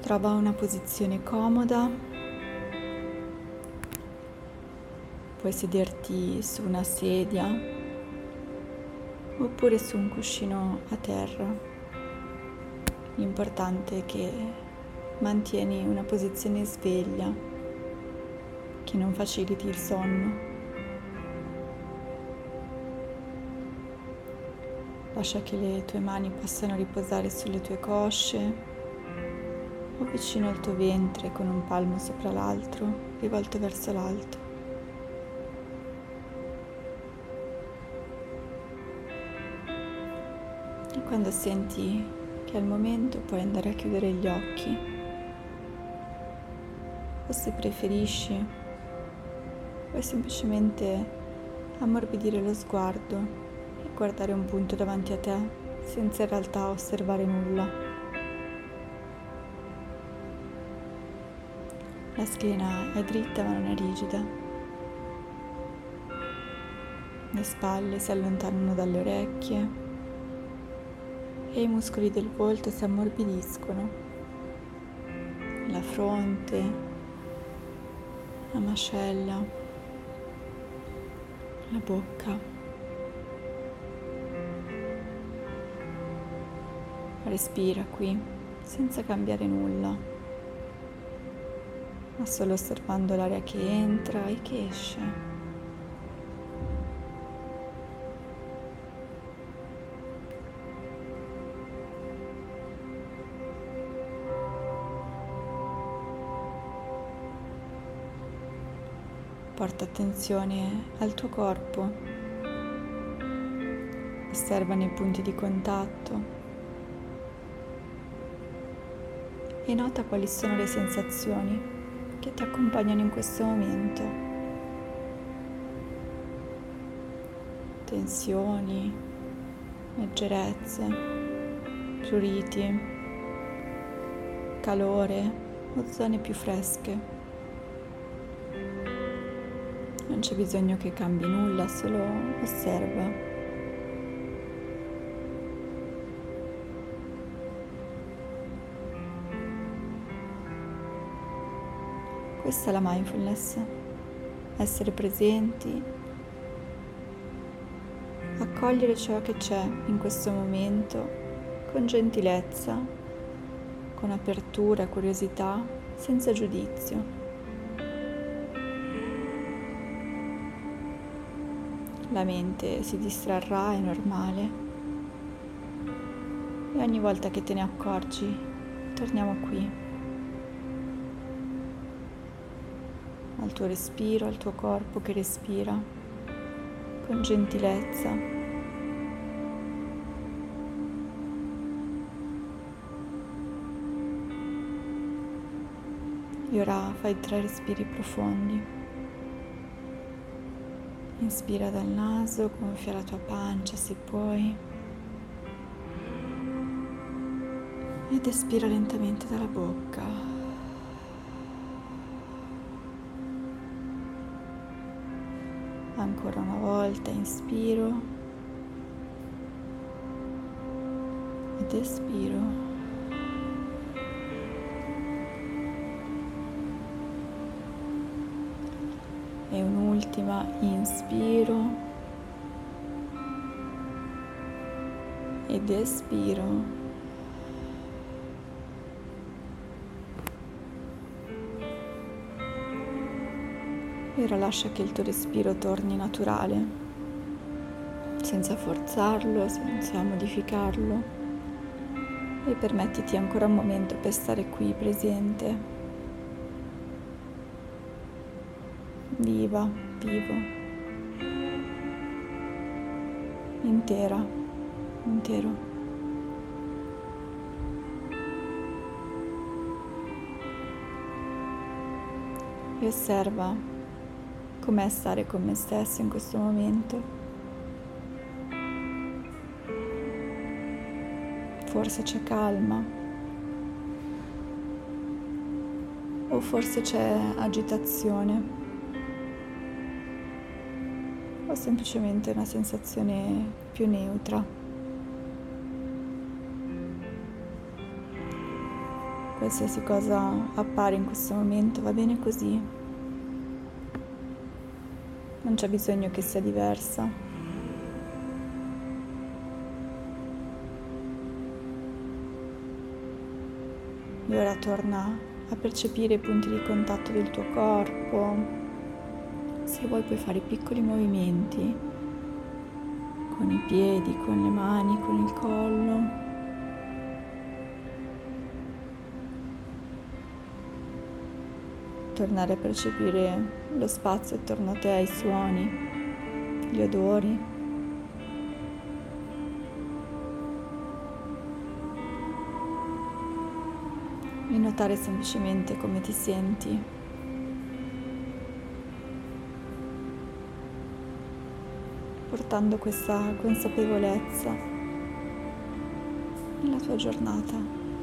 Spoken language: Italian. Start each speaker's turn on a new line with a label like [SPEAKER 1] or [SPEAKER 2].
[SPEAKER 1] Trova una posizione comoda, puoi sederti su una sedia oppure su un cuscino a terra. L'importante è che mantieni una posizione sveglia che non faciliti il sonno. Lascia che le tue mani possano riposare sulle tue cosce o vicino al tuo ventre con un palmo sopra l'altro, rivolto verso l'alto. E quando senti che è il momento puoi andare a chiudere gli occhi o se preferisci puoi semplicemente ammorbidire lo sguardo e guardare un punto davanti a te senza in realtà osservare nulla. La schiena è dritta ma non è rigida. Le spalle si allontanano dalle orecchie e i muscoli del volto si ammorbidiscono. La fronte, la mascella, la bocca. Respira qui senza cambiare nulla, ma solo osservando l'aria che entra e che esce. Porta attenzione al tuo corpo, osservano i punti di contatto e nota quali sono le sensazioni che ti accompagnano in questo momento. Tensioni, leggerezze, pruriti, calore o zone più fresche. Non c'è bisogno che cambi nulla, solo osserva. Questa è la mindfulness, essere presenti, accogliere ciò che c'è in questo momento con gentilezza, con apertura e curiosità, senza giudizio. La mente si distrarrà, è normale, e ogni volta che te ne accorgi, torniamo qui. Al tuo respiro, al tuo corpo che respira con gentilezza. E ora fai 3 respiri profondi. Inspira dal naso, gonfia la tua pancia se puoi. Ed espira lentamente dalla bocca. Ancora una volta, inspiro ed espiro. E un'ultima, inspiro ed espiro. E ora lascia che il tuo respiro torni naturale, senza forzarlo, senza modificarlo, e permettiti ancora un momento per stare qui presente, viva, vivo, intera, intero. E osserva com'è stare con me stesso in questo momento. Forse c'è calma, o forse c'è agitazione, o semplicemente una sensazione più neutra. Qualsiasi cosa appare in questo momento va bene così. Non c'è bisogno che sia diversa. E ora torna a percepire i punti di contatto del tuo corpo. Se vuoi puoi fare piccoli movimenti con i piedi, con le mani, con il collo. Tornare a percepire lo spazio attorno a te, i suoni, gli odori. E notare semplicemente come ti senti. Portando questa consapevolezza nella tua giornata.